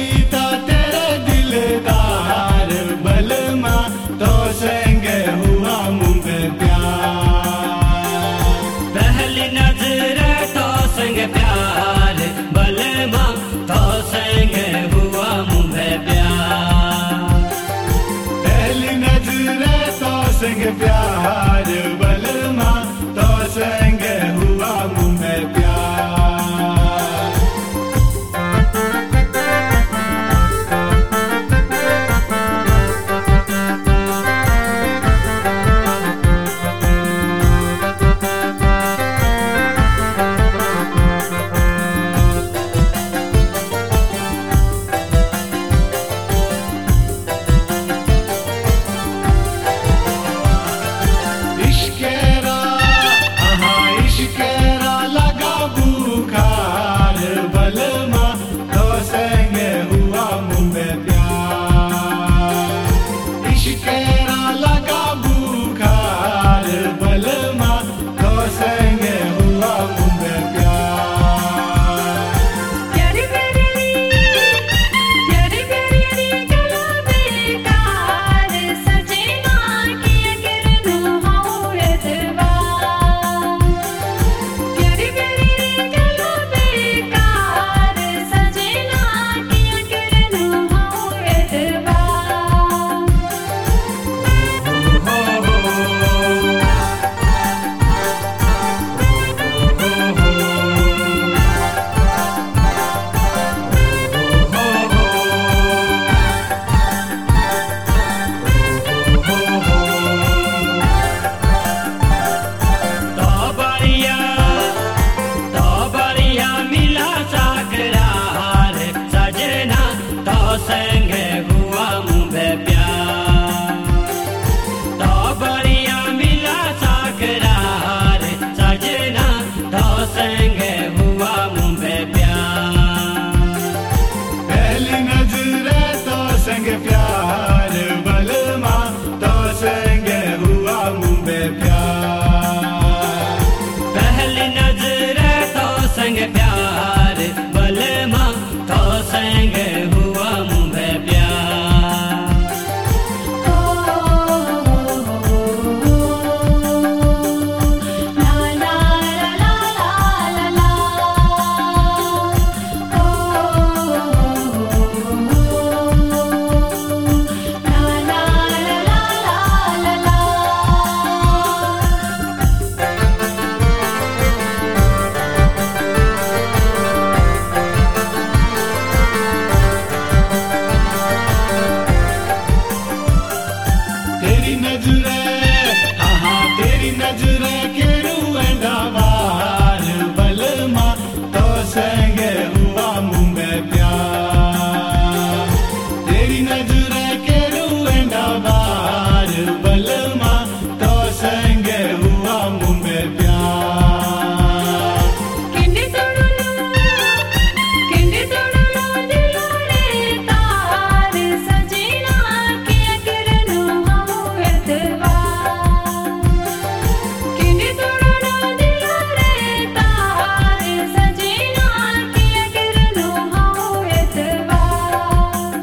था तेरे दिलदार बलमा तो संग हुआ मुझे प्यार। पहली नजर तो संग प्यार बलमा तो संग हुआ मुझे प्यार। पहली नजर तो संग प्यार बलमा तो संग हुआ मुझे प्यार। इश्केरा लगा बुखार बलमा तो संग हुआ मुझे प्यार। इश्केरा लगा बुखार बलमा तो संग हुआ मुझे प्यार। प्यारी प्यारी गला बेकार सजना की किरण हो एतबार। प्यारी प्यारी गला बेकार सजना की किरण हो एतबार। तो बढ़िया मिला साकरार सजना तो संग हुआ मुझे प्यार। तो बढ़िया मिला साकरार सजना तो संग हुआ मुझे प्यार। पहली नजर तो संग प्यार बलमा तो संग हुआ मुझे प्यार। पहली नजर तो संग प्यार बलमा तो संग हुआ मुझे प्यार। ला ला ला ला ला ला ओ ला ला ला ला ला। तेरी नजरे तेरी नजरे के रुएंदा बार बलमा तो संग हुआ मुझे प्यार। तेरी नजरे के रुएंदा बार बलमा तो संग हुआ मुझे प्यार। किंडी तोड़लो दिलो रे तार सजना की किरण हो एतबार। किंडी तोड़लो दिलो रे तार सजना की किरण हो एतबार।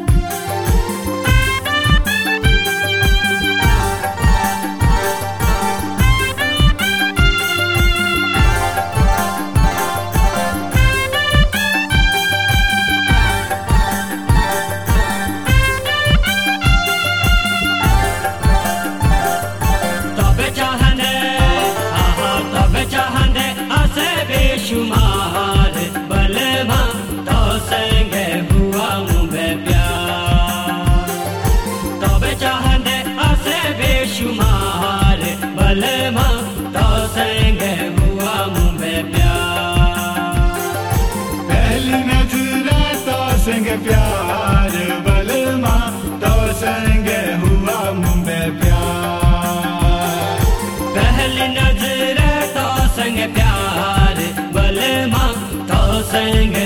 तब चाहने आसे बेशुमार बलमा तो संग हुआ मुझे प्यार। तब चाहने आसे बेशुमार बलमा तो संग हुआ मुझे प्यार। पहली नजर तो संग प्यार बलमा तो संग हुआ मुझे प्यार। पहली नजर तो संग प्यार बलमा तो संग